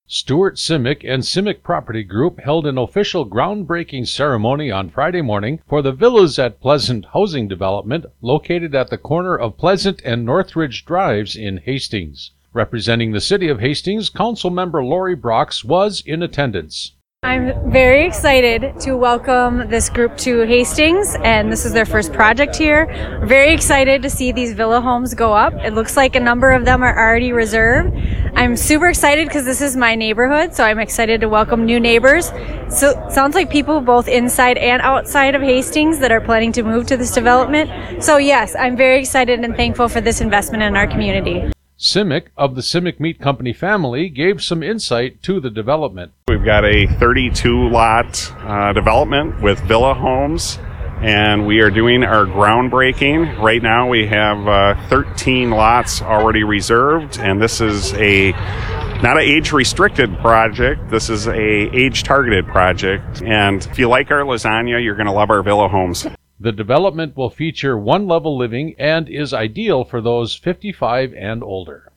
Stuart Simic and Simic Property Group held an official groundbreaking ceremony on Friday morning for the Villas at Pleasant housing development located at the corner of Pleasant and Northridge Drives in Hastings. Representing the City of Hastings, Councilmember Lori Brox was in attendance. I'm very excited to welcome this group to Hastings, and this is their first project here. We're very excited to see these villa homes go up. It looks like a number of them are already reserved. I'm super excited because this is my neighborhood, so I'm excited to welcome new neighbors. So it sounds like people both inside and outside of Hastings that are planning to move to this development. So yes, I'm very excited and thankful for this investment in our community. Simic of the Simic Meat Company family gave some insight to the development. We've got a 32-lot development with villa homes, and we are doing our groundbreaking. Right now we have 13 lots already reserved, and this is not an age-restricted project. This is a age-targeted project, and if you like our lasagna, you're going to love our villa homes. The development will feature one-level living and is ideal for those 55 and older.